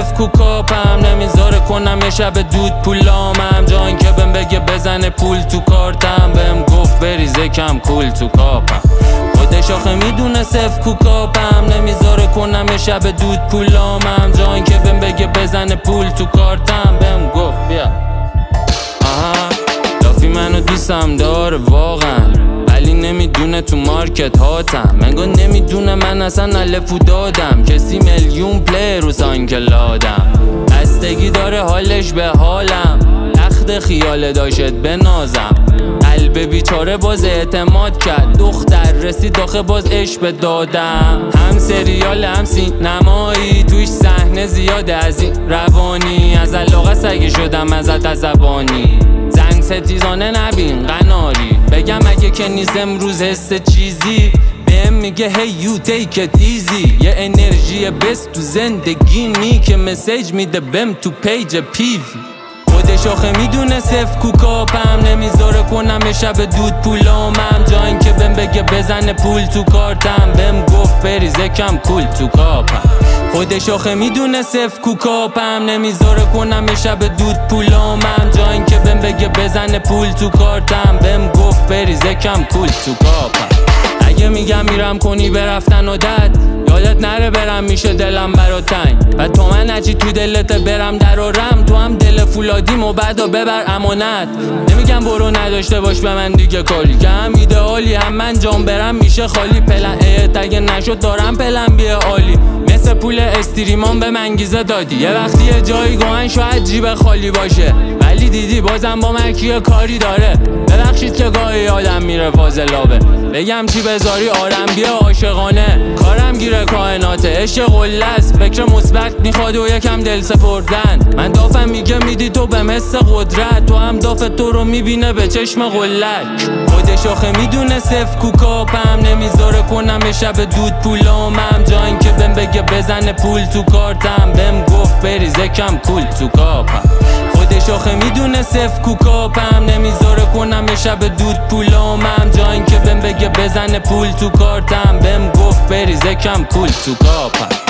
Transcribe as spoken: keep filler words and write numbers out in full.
صف کوکاپم، نمیذاره کنم یه شب دود پولامم. جان که بهم بگه بزنه پول تو کارتم، بهم گفت بریزه کم کول تو کاپم. خودش آخه میدونه صف کوکاپم، نمیذاره کنم یه شب دود پولامم. جان که بهم بگه بزنه پول تو کارتم، بهم گفت بیا. آها لافی منو دوستم داره واقعا، ولی نمیدونه تو مارکت هاتم. منگو نمیدونه من اصلا الفو دادم، کسی میلیون پلی رو سانکلادم. بستگی داره حالش به حالم، تخت خیال داشت بنازم. قلب بیچاره باز اعتماد کرد، دختر رسید آخه باز عشق دادم. هم سریال هم سینمایی، توش صحنه زیاده از این روانی. از علاقه سگی شدم ازت عصبانی، زن ستیزانه نبین قناری. بگم اگه که نیست امروز حس چیزی، بهم میگه hey you take it easy. یه انرژی بس تو زندگی می که مسیج میده بهم تو پیج پیوی. خودش آخه میدونه صف کوکاپم، نمیذاره کنم یه شب دود پولامم. جان که بهم بگه بزنه پول تو کارتم، بهم گفت بریزه کم کول تو کاپم. خودش آخه میدونه صف کوکاپم، نمیذاره کنم یه شب دود پولامم. جان که بهم بگه بزنه پول تو کارتم، بهم گفت بریزه کم کول تو کاپم. اگه میگم میرم کنی برفتن عادت، یادت نره برم میشه دلم برات تنگ. و تو من نجی تو دلت برم در و رم، تو هم دل فولادیم و بعدا ببر امانت. نمیگم برو نداشته باش به من دیگه کاری، که هم ایدئالی هم من جام برم میشه خالی. پلن ایت اگه نشد دارم پلن بیه عالی. مثل پول استریمان به منگیزه دادی، یه وقتی یه جایی گوهن شاید جیب خالی باشه، ولی دیدی بازم با مرکیه کاری داره. ببخشید که گاهی آدم میره فاضلابه، بگم چی بذاری آرم بیا عاشقانه. کارم گیره کائناته عشق قله‌ست، فکر مثبت میخواد و یکم دل سپردن. من دافم میگه میدی تو به حس قدرت، تو هم داف تو رو میبینه به چشم قلک. خودش آخه میدونه صف کوکاپم، نمیذاره کنم یه شب دود پولامم. جان که بهم بگه بزنه پول تو کارتم، بهم گفت بریزه کم کول تو کاپم. خودش آخه میدونه صف کوکاپم، نمیذاره کنم یه شب دود پولامم. جان که بهم بگه بزنه پول تو کارتم، بهم گفت بریزه کم کول تو کاپم.